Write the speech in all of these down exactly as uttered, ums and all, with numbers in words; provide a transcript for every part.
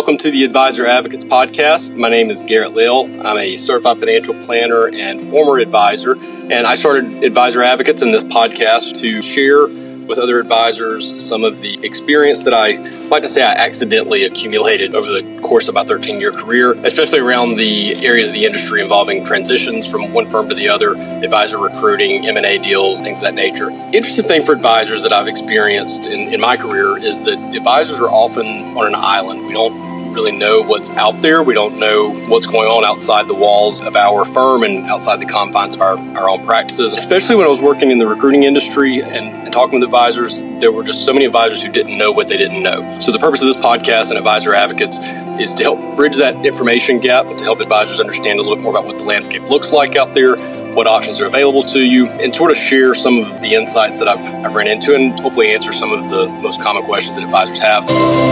welcome to the Advisor Advocates Podcast. My name is Garrett Lill. I'm a certified financial planner and former advisor, and I started Advisor Advocates in this podcast to share with other advisors some of the experience that I like to say I accidentally accumulated over the course of my thirteen-year career, especially around the areas of the industry involving transitions from one firm to the other, advisor recruiting, M and A deals, things of that nature. Interesting thing for advisors that I've experienced in, in my career is that advisors are often on an island. We don't really know what's out there. We don't know what's going on outside the walls of our firm and outside the confines of our, our own practices. Especially when I was working in the recruiting industry and, and talking with advisors, there were just so many advisors who didn't know what they didn't know. So the purpose of this podcast and Advisor Advocates is to help bridge that information gap, to help advisors understand a little bit more about what the landscape looks like out there, what options are available to you, and sort of share some of the insights that I've, I've ran into and hopefully answer some of the most common questions that advisors have.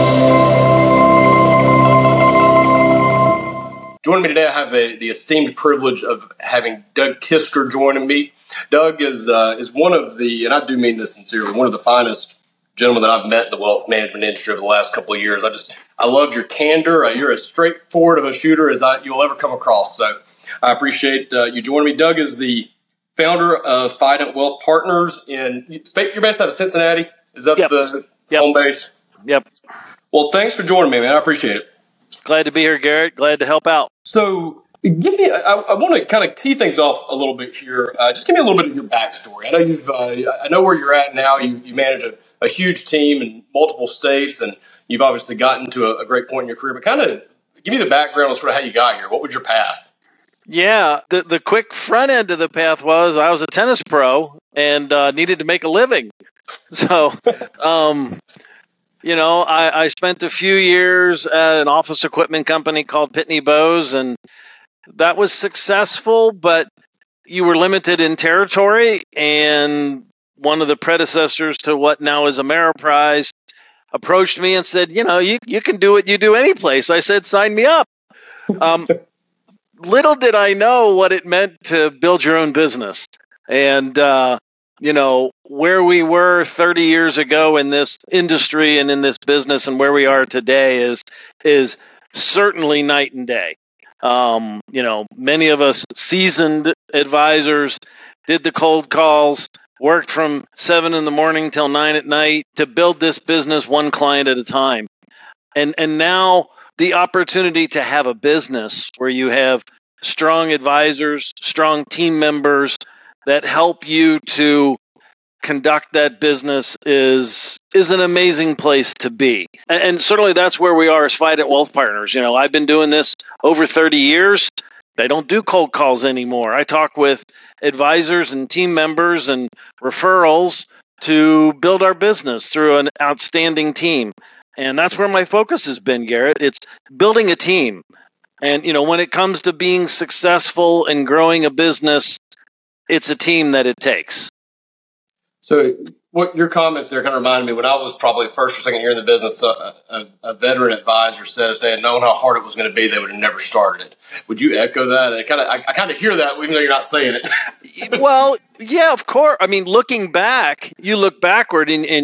Joining me today, I have a, the esteemed privilege of having Doug Kisker joining me. Doug is uh, is one of the, and I do mean this sincerely, one of the finest gentlemen that I've met in the wealth management industry over the last couple of years. I just, I love your candor. Uh, you're as straightforward of a shooter as I, you'll ever come across. So I appreciate uh, you joining me. Doug is the founder of Fident Wealth Partners. In, you're based out of Cincinnati? Is that yep. the yep. home base? Yep. Well, thanks for joining me, man. I appreciate it. Glad to be here, Garrett. Glad to help out. So, give me. I, I want to kind of tee things off a little bit here. Uh, just give me a little bit of your backstory. I know you've. Uh, I know where you're at now. You, you manage a, a huge team in multiple states, and you've obviously gotten to a, a great point in your career. But kind of give me the background on sort of how you got here. What was your path? Yeah, the the quick front end of the path was I was a tennis pro and uh, needed to make a living. So. um, You know, I, I spent a few years at an office equipment company called Pitney Bowes, and that was successful, but you were limited in territory. And one of the predecessors to what now is Ameriprise approached me and said, you know, you, you can do what you do any place. I said, sign me up. Um, little did I know what it meant to build your own business. And, uh, you know, where we were thirty years ago in this industry and in this business and where we are today is is certainly night and day. Um, you know, many of us seasoned advisors did the cold calls, worked from seven in the morning till nine at night to build this business one client at a time. And and now the opportunity to have a business where you have strong advisors, strong team members that help you to conduct that business is is an amazing place to be. And, and certainly that's where we are as Fident Wealth Partners. You know, I've been doing this over thirty years. I don't do cold calls anymore. I talk with advisors and team members and referrals to build our business through an outstanding team. And that's where my focus has been, Garrett. It's building a team. And, you know, when it comes to being successful and growing a business, it's a team that it takes. So what your comments there kind of reminded me when I was probably first or second year in the business, a, a, a veteran advisor said if they had known how hard it was going to be, they would have never started it. Would you echo that? I kind of, I, I kind of hear that even though you're not saying it. Well, yeah, of course. I mean, looking back, you look backward and, and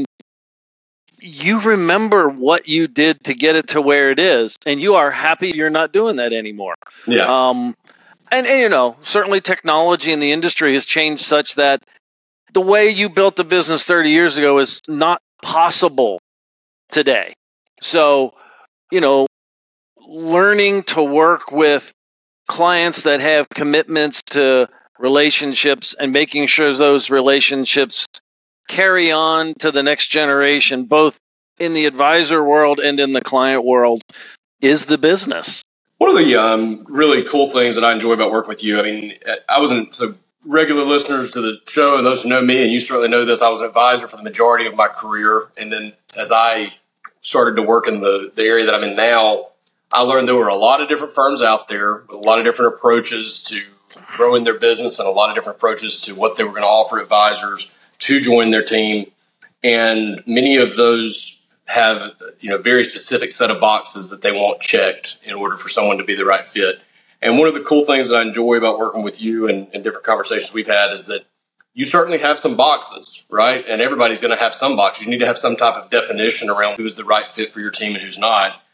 you remember what you did to get it to where it is, and you are happy you're not doing that anymore. Yeah. Um, and, and, you know, certainly technology in the industry has changed such that the way you built a business thirty years ago is not possible today. So, you know, learning to work with clients that have commitments to relationships and making sure those relationships carry on to the next generation, both in the advisor world and in the client world, is the business. One of the um, really cool things that I enjoy about working with you, I mean, I wasn't so regular listeners to the show and those who know me, and you certainly know this, I was an advisor for the majority of my career. And then as I started to work in the, the area that I'm in now, I learned there were a lot of different firms out there with a lot of different approaches to growing their business and a lot of different approaches to what they were going to offer advisors to join their team. And many of those have, you know, very specific set of boxes that they want checked in order for someone to be the right fit. And one of the cool things that I enjoy about working with you and, and different conversations we've had is that you certainly have some boxes, right? And everybody's going to have some boxes. You need to have some type of definition around who's the right fit for your team and who's not.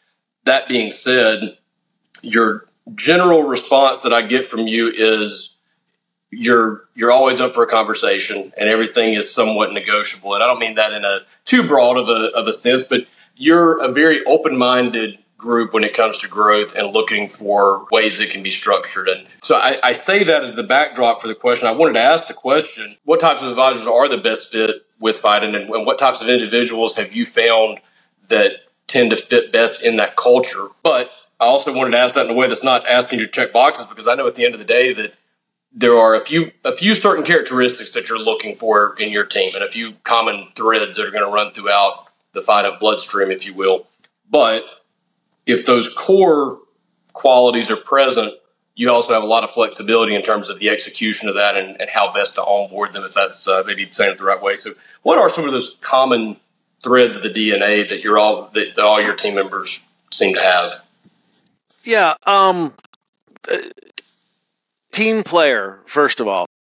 that being said, your general response that I get from you is you're you're always up for a conversation, and everything is somewhat negotiable. And I don't mean that in a too broad of a of a sense, but you're a very open-minded group when it comes to growth and looking for ways it can be structured. And so I, I say that as the backdrop for the question. I wanted to ask the question, what types of advisors are the best fit with Fident, and, and what types of individuals have you found that tend to fit best in that culture? But I also wanted to ask that in a way that's not asking you to check boxes, because I know at the end of the day that there are a few a few certain characteristics that you're looking for in your team, and a few common threads that are going to run throughout the Fident bloodstream, if you will. But if those core qualities are present, you also have a lot of flexibility in terms of the execution of that and, and how best to onboard them, if that's uh, maybe saying it the right way. So what are some of those common threads of the D N A that you're all that, that all your team members seem to have? Yeah, um, uh, team player, first of all.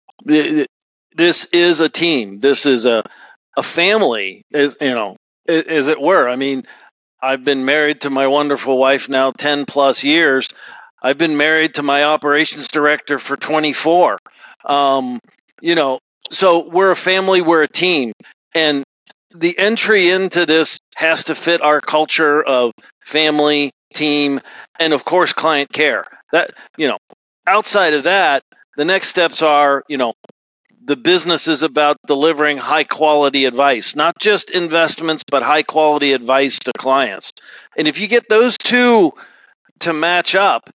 This is a team. This is a a family, as you know, as it were. I mean, I've been married to my wonderful wife now ten plus years. I've been married to my operations director for twenty-four. Um, you know, so we're a family, we're a team. And the entry into this has to fit our culture of family, team, and of course, client care. That, you know, outside of that, the next steps are, you know, the business is about delivering high quality advice, not just investments, but high quality advice to clients. And if you get those two to match up,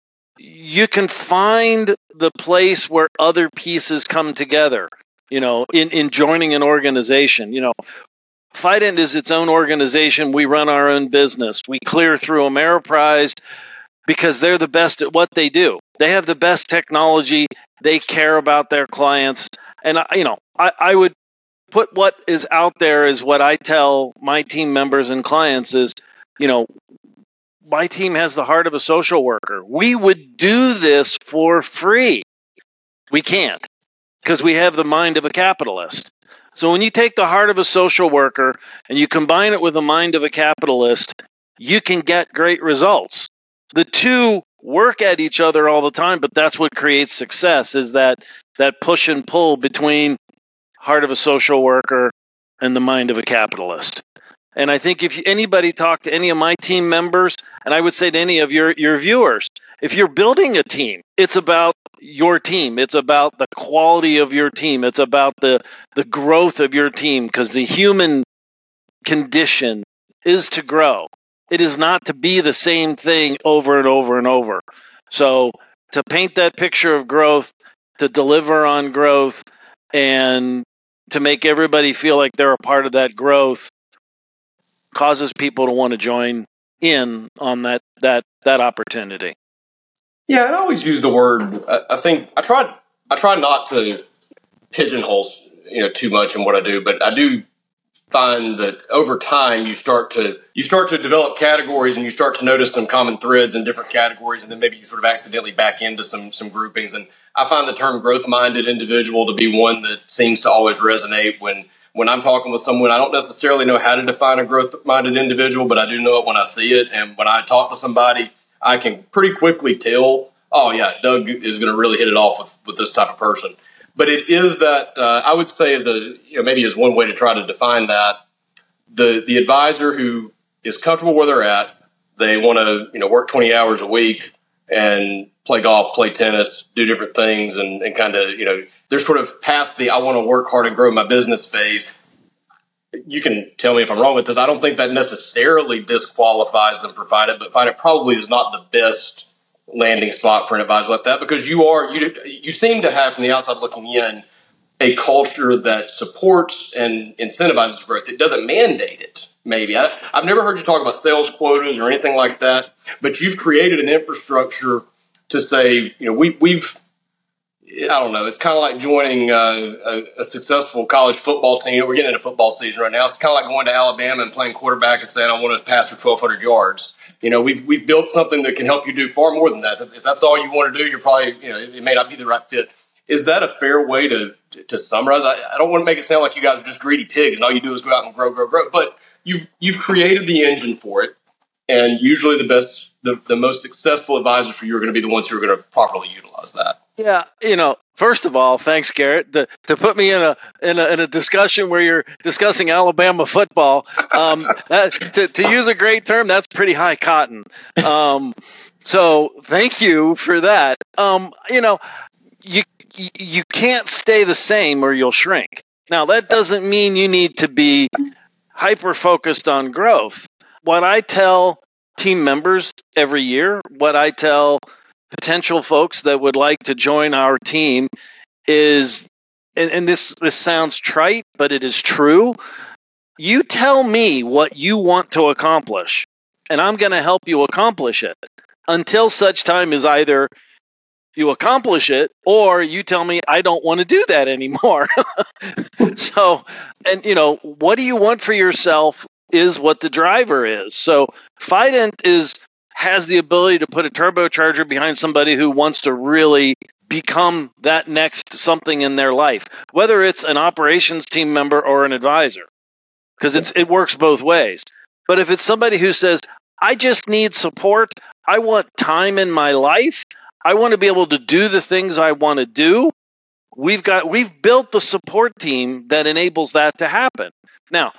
you can find the place where other pieces come together, you know, in, in joining an organization. You know, Fident is its own organization. We run our own business. We clear through Ameriprise because they're the best at what they do. They have the best technology. They care about their clients. And, you know, I, I would put what is out there is what I tell my team members and clients is, you know, my team has the heart of a social worker. We would do this for free. We can't, because we have the mind of a capitalist. So when you take the heart of a social worker and you combine it with the mind of a capitalist, you can get great results. The two work at each other all the time, but that's what creates success, is that that push and pull between heart of a social worker and the mind of a capitalist. And I think if anybody talked to any of my team members, and I would say to any of your, your viewers, if you're building a team, it's about your team. It's about the quality of your team. It's about the, the growth of your team, because the human condition is to grow. It is not to be the same thing over and over and over. So to paint that picture of growth, to deliver on growth, and to make everybody feel like they're a part of that growth causes people to want to join in on that that that opportunity. Yeah, I always use the word. I, I think I try. I try not to pigeonhole, you know, too much in what I do, but I do find that over time you start to you start to develop categories, and you start to notice some common threads in different categories, and then maybe you sort of accidentally back into some some groupings. And I find the term growth-minded individual to be one that seems to always resonate when when I'm talking with someone. I don't necessarily know how to define a growth-minded individual, but I do know it when I see it. And when I talk to somebody, I can pretty quickly tell, oh yeah, Doug is going to really hit it off with, with this type of person. But it is that, uh, I would say, as a, you know, maybe as one way to try to define that, the the advisor who is comfortable where they're at, they want to, you know, work twenty hours a week and play golf, play tennis, do different things, and, and kind of, you know, they're sort of past the I want to work hard and grow my business phase. You can tell me if I'm wrong with this. I don't think that necessarily disqualifies them for Fident, but Fident probably is not the best landing spot for an advisor like that, because you are you you seem to have, from the outside looking in, a culture that supports and incentivizes growth. It doesn't mandate it. Maybe I, I've never heard you talk about sales quotas or anything like that, but you've created an infrastructure to say, you know, we we've. I don't know. It's kind of like joining uh, a, a successful college football team. We're getting into football season right now. It's kind of like going to Alabama and playing quarterback and saying, I want to pass for twelve hundred yards. You know, we've we've built something that can help you do far more than that. If that's all you want to do, you're probably, you know, it may not be the right fit. Is that a fair way to to summarize? I, I don't want to make it sound like you guys are just greedy pigs and all you do is go out and grow, grow, grow. But you've you've created the engine for it. And usually the best, the, the most successful advisors for you are going to be the ones who are going to properly utilize that. Yeah, you know, first of all, thanks, Garrett, to, to put me in a, in a in a discussion where you're discussing Alabama football. Um, that, to to use a great term, that's pretty high cotton. Um, so thank you for that. Um, you know, you you can't stay the same or you'll shrink. Now that doesn't mean you need to be hyper focused on growth. What I tell team members every year, what I tell potential folks that would like to join our team is, and, and this this sounds trite, but it is true. You tell me what you want to accomplish, and I'm going to help you accomplish it until such time as either you accomplish it or you tell me I don't want to do that anymore. So, and you know, what do you want for yourself is what the driver is. So Fident is has the ability to put a turbocharger behind somebody who wants to really become that next something in their life, whether it's an operations team member or an advisor, because it's it works both ways. But if it's somebody who says, I just need support, I want time in my life, I want to be able to do the things I want to do, we've got we've built the support team that enables that to happen. Now,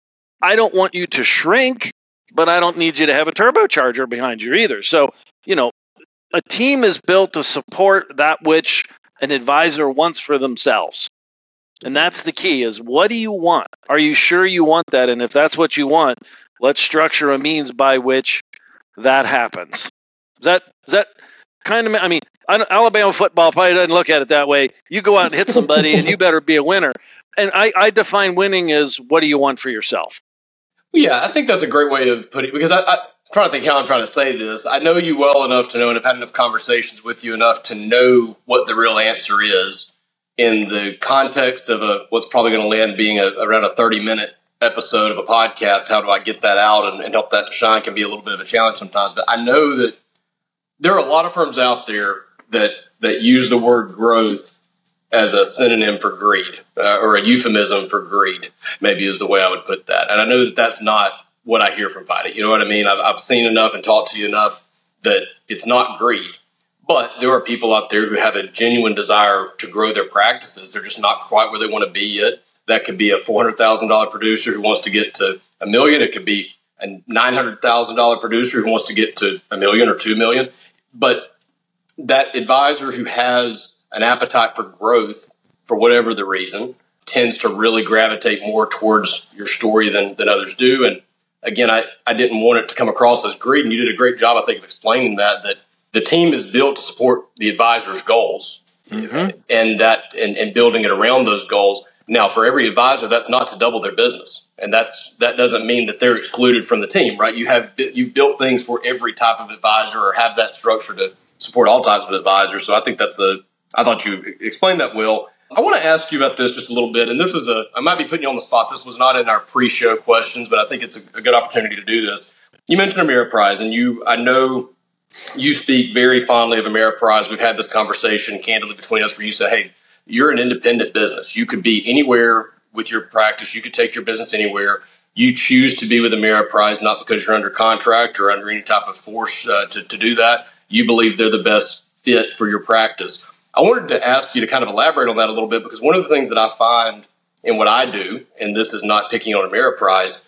I don't want you to shrink, but I don't need you to have a turbocharger behind you either. So, you know, a team is built to support that which an advisor wants for themselves. And that's the key is, what do you want? Are you sure you want that? And if that's what you want, let's structure a means by which that happens. Is that, is that kind of, I mean, Alabama football probably doesn't look at it that way. You go out and hit somebody and you better be a winner. And I, I define winning as, what do you want for yourself? Yeah, I think that's a great way of putting it, because I, I, I'm trying to think how I'm trying to say this. I know you well enough to know, and have had enough conversations with you enough to know what the real answer is in the context of a what's probably going to land being a, around a thirty-minute episode of a podcast. How do I get that out and, and help that to shine can be a little bit of a challenge sometimes. But I know that there are a lot of firms out there that, that use the word growth as a synonym for greed, uh, or a euphemism for greed, maybe is the way I would put that. And I know that that's not what I hear from Fident. You know what I mean? I've, I've seen enough and talked to you enough that it's not greed. But there are people out there who have a genuine desire to grow their practices. They're just not quite where they want to be yet. That could be a four hundred thousand dollars producer who wants to get to a million. It could be a nine hundred thousand dollars producer who wants to get to a million or two million. But that advisor who has an appetite for growth, for whatever the reason, tends to really gravitate more towards your story than, than others do. And again, I, I didn't want it to come across as greed, and you did a great job, I think, of explaining that, that the team is built to support the advisor's goals, mm-hmm. and that and, and building it around those goals. Now, for every advisor, that's not to double their business. And that's that doesn't mean that they're excluded from the team, right? You have you've built things for every type of advisor, or have that structure to support all types of advisors. So I think that's a I thought you explained that well. I want to ask you about this just a little bit, and this is a, I might be putting you on the spot. This was not in our pre-show questions, but I think it's a, a good opportunity to do this. You mentioned Ameriprise, and you, I know you speak very fondly of Ameriprise. We've had this conversation candidly between us where you say, hey, you're an independent business. You could be anywhere with your practice. You could take your business anywhere. You choose to be with Ameriprise, not because you're under contract or under any type of force uh, to, to do that. You believe they're the best fit for your practice. I wanted to ask you to kind of elaborate on that a little bit, because one of the things that I find in what I do, and this is not picking on Ameriprise,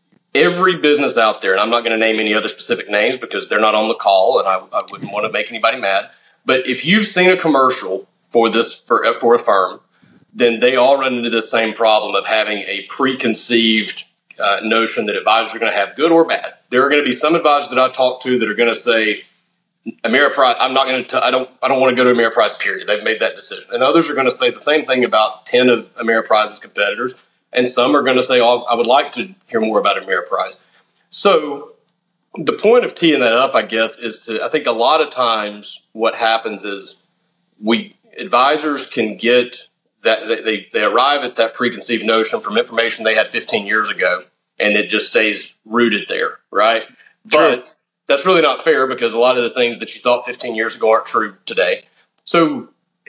every business out there, and I'm not going to name any other specific names because they're not on the call, and I, I wouldn't want to make anybody mad, but if you've seen a commercial for this for, for a firm, then they all run into the same problem of having a preconceived uh, notion that advisors are going to have good or bad. There are going to be some advisors that I talk to that are going to say, Ameriprise, I'm not going to, I don't, I don't want to go to Ameriprise, period. They've made that decision. And others are going to say the same thing about ten of Ameriprise's competitors. And some are going to say, oh, I would like to hear more about Ameriprise. So the point of teeing that up, I guess, is to, I think a lot of times what happens is we, advisors can get that, they, they arrive at that preconceived notion from information they had fifteen years ago, and it just stays rooted there, right? True. But that's really not fair, because a lot of the things that you thought fifteen years ago aren't true today. So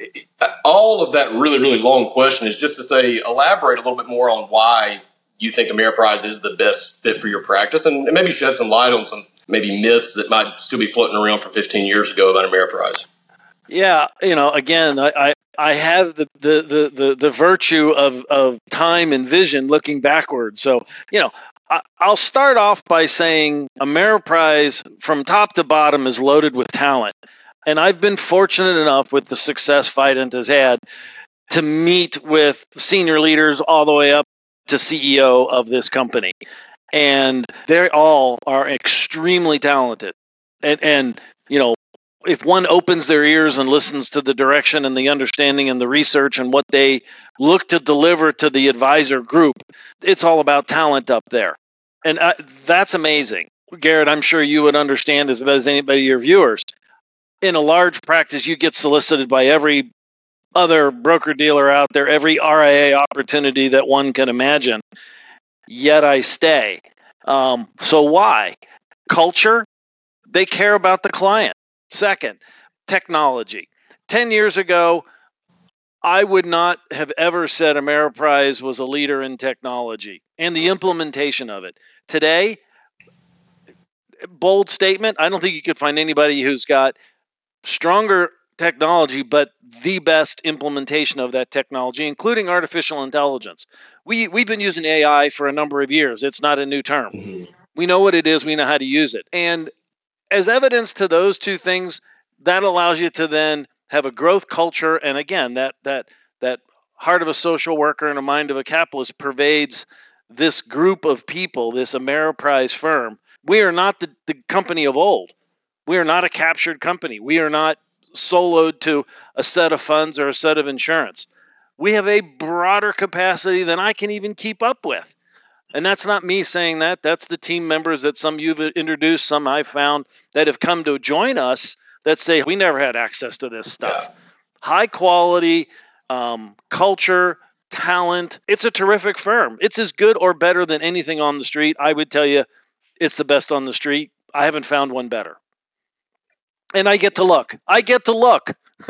all of that really, really long question is just to say, elaborate a little bit more on why you think Ameriprise is the best fit for your practice, and maybe shed some light on some maybe myths that might still be floating around from fifteen years ago about Ameriprise? Yeah, you know, again, I, I, I have the, the, the, the, the virtue of, of time and vision looking backward. So, you know, I, I'll start off by saying Ameriprise from top to bottom is loaded with talent. And I've been fortunate enough with the success Fident has had to meet with senior leaders all the way up to C E O of this company. And they all are extremely talented. And, and, you know, if one opens their ears and listens to the direction and the understanding and the research and what they look to deliver to the advisor group, it's all about talent up there. And uh, that's amazing. Garrett, I'm sure you would understand as well as anybody of your viewers. In a large practice, you get solicited by every other broker-dealer out there, every R I A opportunity that one can imagine. Yet I stay. Um, so why? Culture, they care about the client. Second, technology. Ten years ago, I would not have ever said Ameriprise was a leader in technology and the implementation of it. Today, bold statement, I don't think you could find anybody who's got stronger technology, but the best implementation of that technology, including artificial intelligence. We, we've been using A I for a number of years. It's not a new term. Mm-hmm. We know what it is. We know how to use it. And as evidence to those two things, that allows you to then have a growth culture. And again, that that that heart of a social worker and a mind of a capitalist pervades this group of people, this Ameriprise firm. We are not the, the company of old. We are not a captured company. We are not soloed to a set of funds or a set of insurance. We have a broader capacity than I can even keep up with. And that's not me saying that. That's the team members that some you've introduced, some I've found that have come to join us that say, we never had access to this stuff. Yeah. High quality, um, culture, talent. It's a terrific firm. It's as good or better than anything on the street. I would tell you it's the best on the street. I haven't found one better. And I get to look. I get to look.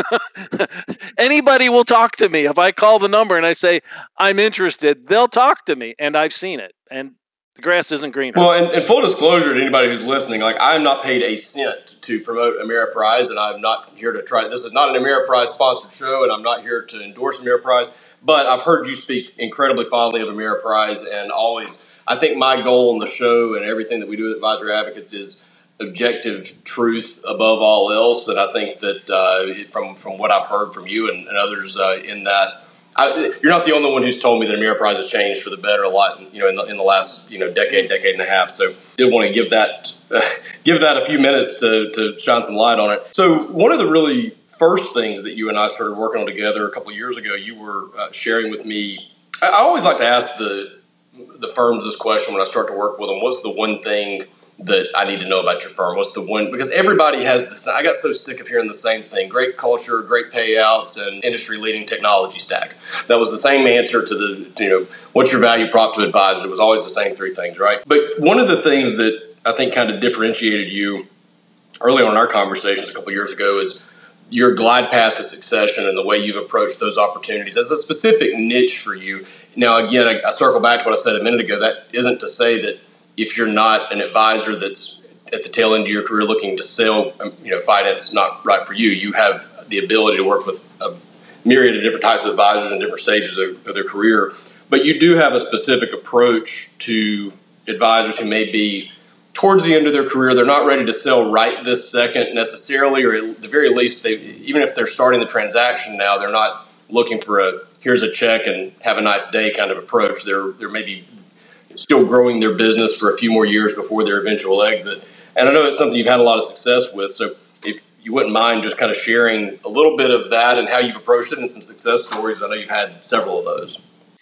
Anybody will talk to me. If I call the number and I say, I'm interested, they'll talk to me. And I've seen it. And the grass isn't greener. Well, and, and full disclosure to anybody who's listening, like I'm not paid a cent to promote Ameriprise, and I'm not here to try. This is not an Ameriprise sponsored show, and I'm not here to endorse Ameriprise. But I've heard you speak incredibly fondly of Ameriprise, and always, I think my goal on the show and everything that we do at Advisor Advocates is objective truth above all else. And I think that uh, from from what I've heard from you and, and others uh, in that. I, you're not the only one who's told me that Ameriprise has changed for the better a lot, you know, in the, in the last, you know, decade, decade and a half. So, did want to give that uh, give that a few minutes to to shine some light on it. So, one of the really first things that you and I started working on together a couple of years ago, you were uh, sharing with me. I, I always like to ask the the firms this question when I start to work with them. What's the one thing that I need to know about your firm? What's the one? Because everybody has this. I got so sick of hearing the same thing: great culture, great payouts, and industry-leading technology stack. That was the same answer to the, you know, what's your value prop to advisors? It was always the same three things, right? But one of the things that I think kind of differentiated you early on in our conversations a couple of years ago is your glide path to succession and the way you've approached those opportunities as a specific niche for you. Now, again, I, I circle back to what I said a minute ago. That isn't to say that if you're not an advisor that's at the tail end of your career looking to sell, you know, finance is not right for you. You have the ability to work with a myriad of different types of advisors in different stages of, of their career. But you do have a specific approach to advisors who may be towards the end of their career. They're not ready to sell right this second necessarily, or at the very least, they, even if they're starting the transaction now, they're not looking for a here's a check and have a nice day kind of approach. They're they're maybe still growing their business for a few more years before their eventual exit. And I know it's something you've had a lot of success with. So if you wouldn't mind just kind of sharing a little bit of that and how you've approached it and some success stories. I know you've had several of those.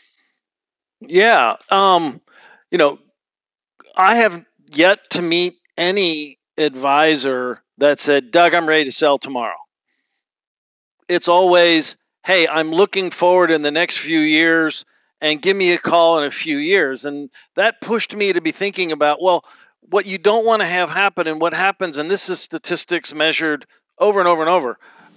Yeah. Um, you know, I have yet to meet any advisor that said, Doug, I'm ready to sell tomorrow. It's always, hey, I'm looking forward in the next few years and give me a call in a few years. And that pushed me to be thinking about, well, what you don't want to have happen and what happens, and this is statistics measured over and over and over.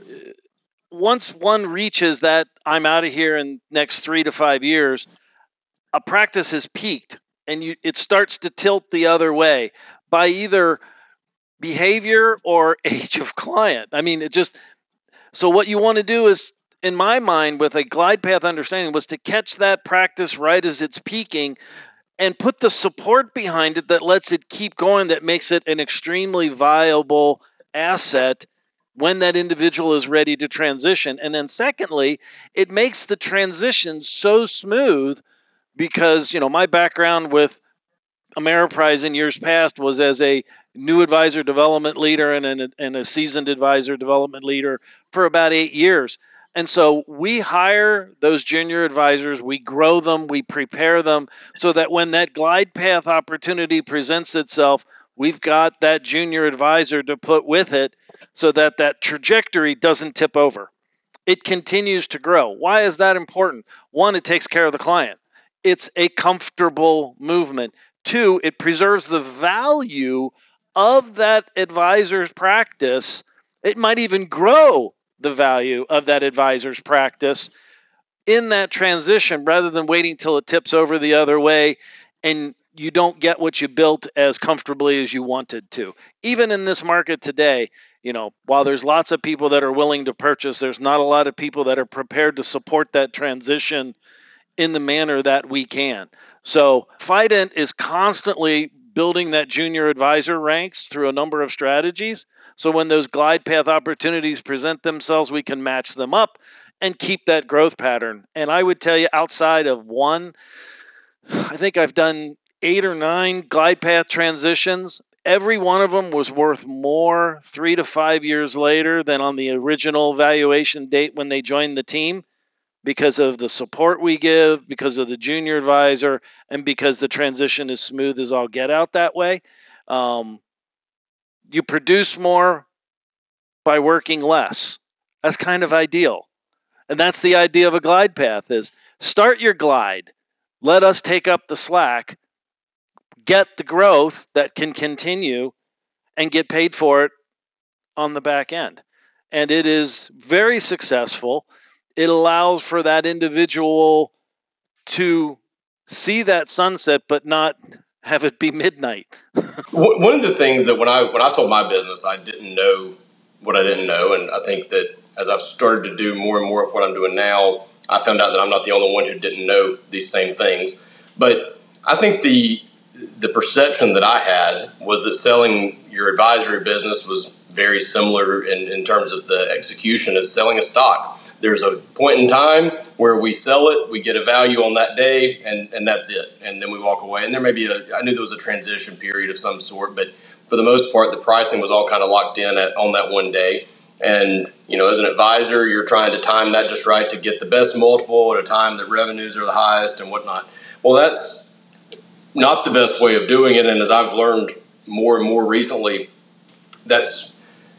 Once one reaches that I'm out of here in next three to five years, a practice has peaked and you, it starts to tilt the other way by either behavior or age of client. I mean, it just, so what you want to do is, in my mind, with a glide path understanding, was to catch that practice right as it's peaking and put the support behind it that lets it keep going, that makes it an extremely viable asset when that individual is ready to transition. And then secondly, it makes the transition so smooth because, you know, my background with Ameriprise in years past was as a new advisor development leader and, an, and a seasoned advisor development leader for about eight years. And so we hire those junior advisors, we grow them, we prepare them so that when that glide path opportunity presents itself, we've got that junior advisor to put with it so that that trajectory doesn't tip over. It continues to grow. Why is that important? One, it takes care of the client. It's a comfortable movement. Two, it preserves the value of that advisor's practice. It might even grow the value of that advisor's practice in that transition rather than waiting till it tips over the other way and you don't get what you built as comfortably as you wanted to. Even in this market today, you know, while there's lots of people that are willing to purchase, there's not a lot of people that are prepared to support that transition in the manner that we can. So Fident is constantly building that junior advisor ranks through a number of strategies. So when those glide path opportunities present themselves, we can match them up and keep that growth pattern. And I would tell you, outside of one, I think I've done eight or nine glide path transitions. Every one of them was worth more three to five years later than on the original valuation date when they joined the team, because of the support we give, because of the junior advisor, and because the transition is smooth as all get out that way. Um, you produce more by working less. That's kind of ideal. And that's the idea of a glide path is start your glide. Let us take up the slack, get the growth that can continue, and get paid for it on the back end. And it is very successful. It allows for that individual to see that sunset, but not have it be midnight. One of the things that when I when I sold my business, I didn't know what I didn't know, and I think that as I've started to do more and more of what I'm doing now, I found out that I'm not the only one who didn't know these same things. But I think the the perception that I had was that selling your advisory business was very similar in, in terms of the execution as selling a stock. There's a point in time where we sell it, we get a value on that day, and, and that's it. And then we walk away. And there may be a, I knew there was a transition period of some sort, but for the most part, the pricing was all kind of locked in at, on that one day. And, you know, as an advisor, you're trying to time that just right to get the best multiple at a time that revenues are the highest and whatnot. Well, that's not the best way of doing it. And as I've learned more and more recently, that's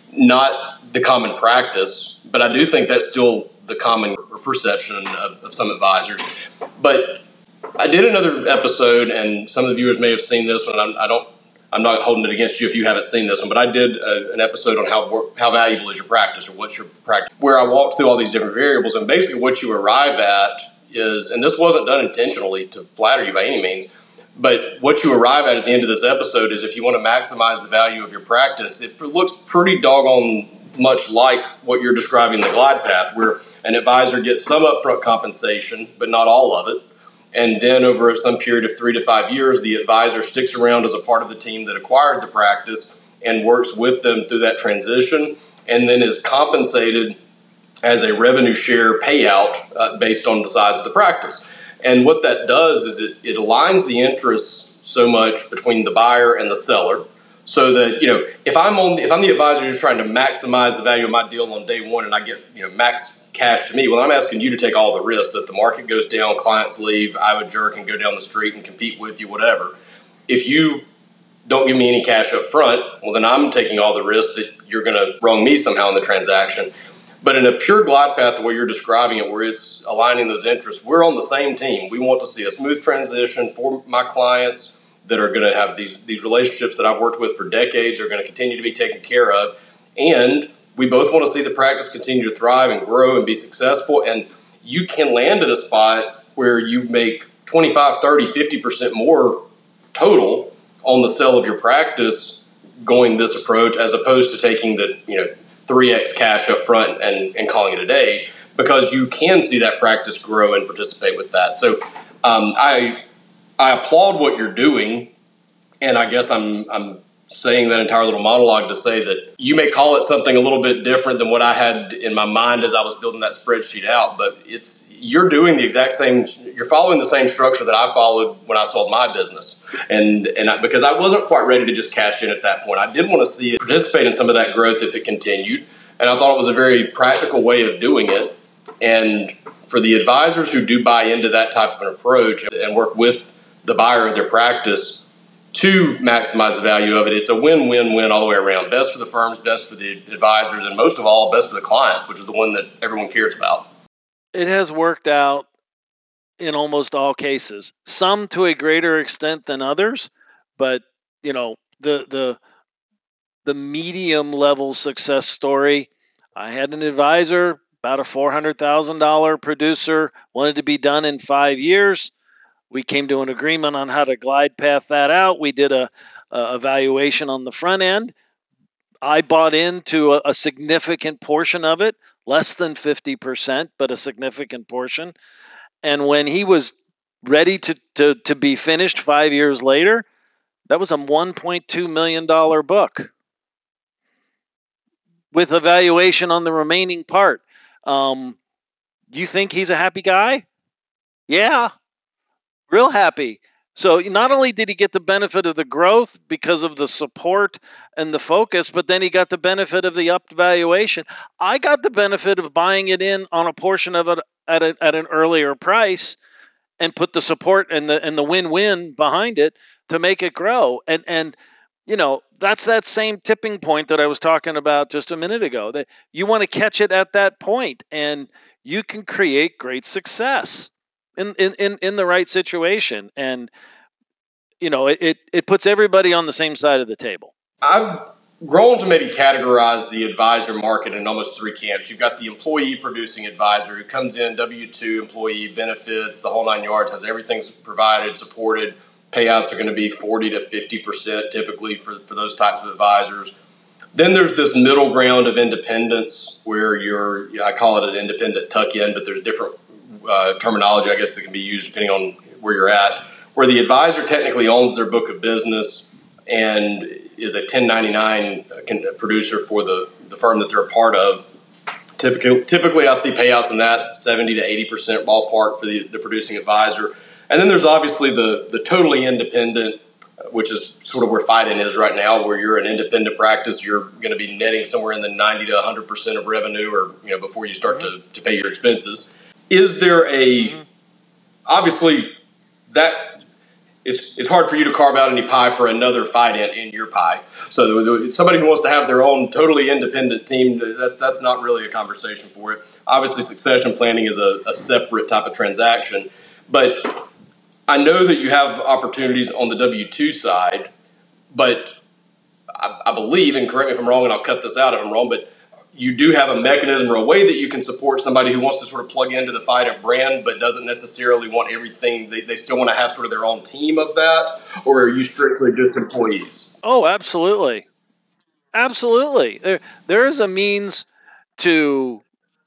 not the common practice, but I do think that's still the common perception of, of some advisors. But I did another episode, and some of the viewers may have seen this one. I'm, I don't, I'm not holding it against you if you haven't seen this one, but I did a, an episode on how how valuable is your practice, or what's your practice, where I walked through all these different variables, and basically what you arrive at is, and this wasn't done intentionally to flatter you by any means, but what you arrive at at the end of this episode is if you want to maximize the value of your practice, it looks pretty doggone much like what you're describing, the glide path, where an advisor gets some upfront compensation, but not all of it. And then over some period of three to five years, the advisor sticks around as a part of the team that acquired the practice and works with them through that transition, and then is compensated as a revenue share payout uh, based on the size of the practice. And what that does is it, it aligns the interests so much between the buyer and the seller, so that, you know, if I'm on, if I'm the advisor who's trying to maximize the value of my deal on day one, and I get, you know, max cash to me, well, I'm asking you to take all the risks that the market goes down, clients leave, I would jerk and go down the street and compete with you, whatever. If you don't give me any cash up front, well, then I'm taking all the risks that you're going to wrong me somehow in the transaction. But in a pure glide path, the way you're describing it, where it's aligning those interests, we're on the same team. We want to see a smooth transition for my clients that are going to have these, these relationships that I've worked with for decades, are going to continue to be taken care of. And we both want to see the practice continue to thrive and grow and be successful. And you can land at a spot where you make twenty-five, thirty, fifty percent more total on the sale of your practice going this approach as opposed to taking the, you know, three X cash up front and, and calling it a day, because you can see that practice grow and participate with that. So um, I I applaud what you're doing, and I guess I'm I'm saying that entire little monologue to say that you may call it something a little bit different than what I had in my mind as I was building that spreadsheet out, but it's you're doing the exact same, you're following the same structure that I followed when I sold my business. And and I, because I wasn't quite ready to just cash in at that point. I did want to see it participate in some of that growth if it continued, and I thought it was a very practical way of doing it. And for the advisors who do buy into that type of an approach and work with the buyer of their practice to maximize the value of it, it's a win-win-win all the way around. Best for the firms, best for the advisors, and most of all, best for the clients, which is the one that everyone cares about. It has worked out in almost all cases, some to a greater extent than others, but you know, the the the medium level success story. I had an advisor, about a four hundred thousand dollars producer, wanted to be done in five years. We came to an agreement on how to glide path that out. We did a, a evaluation on the front end. I bought into a, a significant portion of it, less than fifty percent, but a significant portion. And when he was ready to, to, to be finished five years later, that was a one point two million dollars book with a valuation on the remaining part. Um, you think he's a happy guy? Yeah. Real happy. So not only did he get the benefit of the growth because of the support and the focus, but then he got the benefit of the upped valuation. I got the benefit of buying it in on a portion of it at, a, at an earlier price and put the support and the and the win-win behind it to make it grow. And and you know, that's that same tipping point that I was talking about just a minute ago. That you want to catch it at that point, and you can create great success in, in, in, in the right situation. And, you know, it, it, it puts everybody on the same side of the table. I've grown to maybe categorize the advisor market in almost three camps. You've got the employee producing advisor who comes in, W two employee, benefits, the whole nine yards, has everything provided, supported. Payouts are going to be forty to fifty percent typically for, for those types of advisors. Then there's this middle ground of independence where you're, I call it an independent tuck-in, but there's different uh, terminology, I guess, that can be used depending on where you're at, where the advisor technically owns their book of business and is a ten ninety-nine producer for the, the firm that they're a part of. Typically, typically I see payouts in that seventy to eighty percent ballpark for the, the producing advisor. And then there's obviously the, the totally independent, which is sort of where Fident is right now, where you're an independent practice. You're going to be netting somewhere in the ninety to one hundred percent of revenue, or you know, before you start mm-hmm. to, to pay your expenses. Is there a mm-hmm. obviously that it's it's hard for you to carve out any pie for another Fident in your pie. So somebody who wants to have their own totally independent team, that that's not really a conversation for it. Obviously, succession planning is a, a separate type of transaction, but I know that you have opportunities on the W two side, but I, I believe, and correct me if I'm wrong, and I'll cut this out if I'm wrong, but you do have a mechanism or a way that you can support somebody who wants to sort of plug into the Fident brand but doesn't necessarily want everything. They, they still want to have sort of their own team of that, or are you strictly just employees? Oh, absolutely. Absolutely. There, there is a means to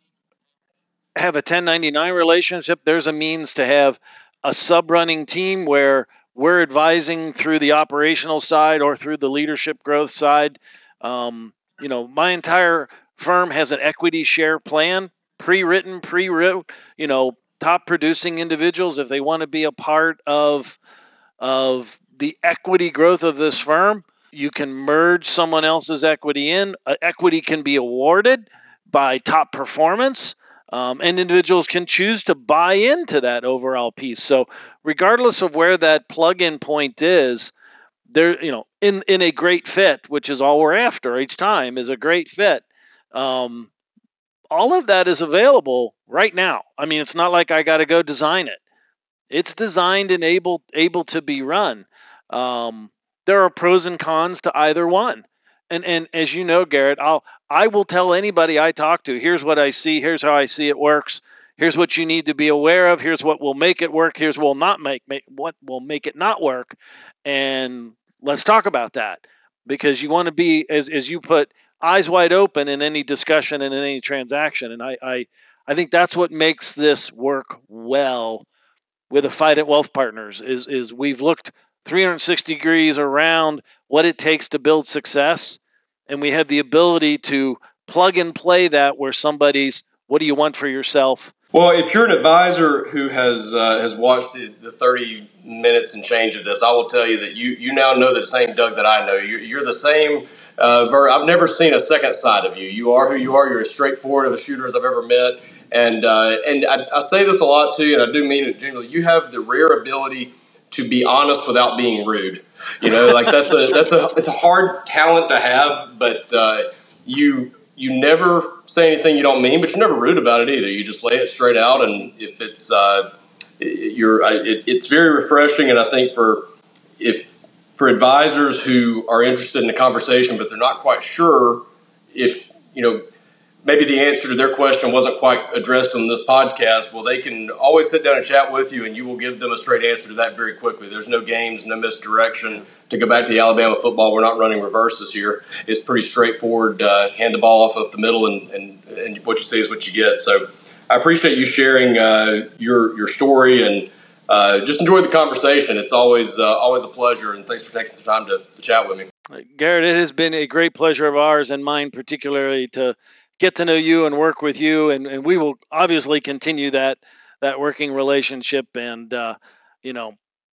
have a ten ninety-nine relationship. There's a means to have a sub-running team where we're advising through the operational side or through the leadership growth side. Um, you know, my entire firm has an equity share plan, pre-written, pre-written, you know, top producing individuals, if they want to be a part of, of the equity growth of this firm, you can merge someone else's equity in. Uh, equity can be awarded by top performance. Um, and individuals can choose to buy into that overall piece. So regardless of where that plug-in point is, there, you know, in, in a great fit, which is all we're after each time, is a great fit. Um, all of that is available right now. I mean, it's not like I got to go design it. It's designed and able, able to be run. Um, there are pros and cons to either one. And and as you know, Garrett, I'll I will tell anybody I talk to, here's what I see, here's how I see it works, here's what you need to be aware of, here's what will make it work, here's what will not make, make what will make it not work, and let's talk about that. because you want to be, as, as you put, eyes wide open in any discussion and in any transaction. And I, I, I think that's what makes this work well with Afident Wealth Partners is, is we've looked three hundred sixty degrees around what it takes to build success. And we have the ability to plug and play that where somebody's, what do you want for yourself? Well, if you're an advisor who has uh, has watched the, the thirty minutes and change of this, I will tell you that you you now know the same Doug that I know. You're, you're the same. Uh, ver- I've never seen a second side of you. You are who you are. You're as straightforward of a shooter as I've ever met. And uh, and I, I say this a lot too, and I do mean it genuinely. You have the rare ability to be honest without being rude. You know, like that's a that's a it's a hard talent to have, but uh, you. You never say anything you don't mean, but you're never rude about it either. You just lay it straight out, and if it's uh, you're, it, it's very refreshing. And I think for if for advisors who are interested in the conversation, but they're not quite sure if you know maybe the answer to their question wasn't quite addressed on this podcast, well, they can always sit down and chat with you, and you will give them a straight answer to that very quickly. There's no games, no misdirection. To go back to the Alabama football, we're not running reverses here. It's pretty straightforward. Uh, hand the ball off up the middle, and, and, and what you see is what you get. So I appreciate you sharing uh, your your story, and uh, just enjoy the conversation. It's always uh, always a pleasure, and thanks for taking some time to, to chat with me. Garrett, it has been a great pleasure of ours and mine particularly to get to know you and work with you, and, and we will obviously continue that that working relationship. And uh, you know,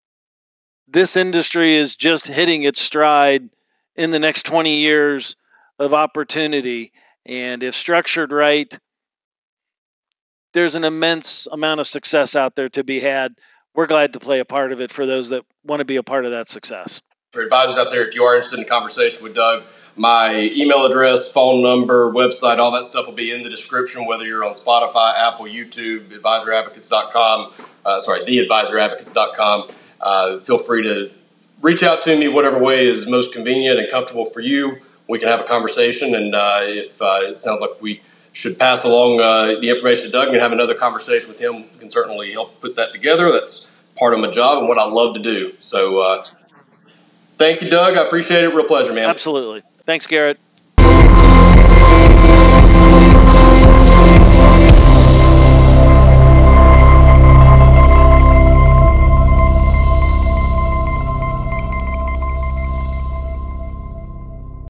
this industry is just hitting its stride in the next twenty years of opportunity, and if structured right, there's an immense amount of success out there to be had. We're glad to play a part of it for those that want to be a part of that success. For advisors out there, if you are interested in a conversation with Doug, my email address, phone number, website, all that stuff will be in the description, whether you're on Spotify, Apple, YouTube, advisor advocates dot com, uh, sorry, the advisor advocates dot com. Uh, feel free to reach out to me whatever way is most convenient and comfortable for you. We can have a conversation, and uh, if uh, it sounds like we should pass along uh, the information to Doug and have another conversation with him, we can certainly help put that together. That's part of my job and what I love to do. So uh, thank you, Doug. I appreciate it. Real pleasure, man. Absolutely. Thanks, Garrett.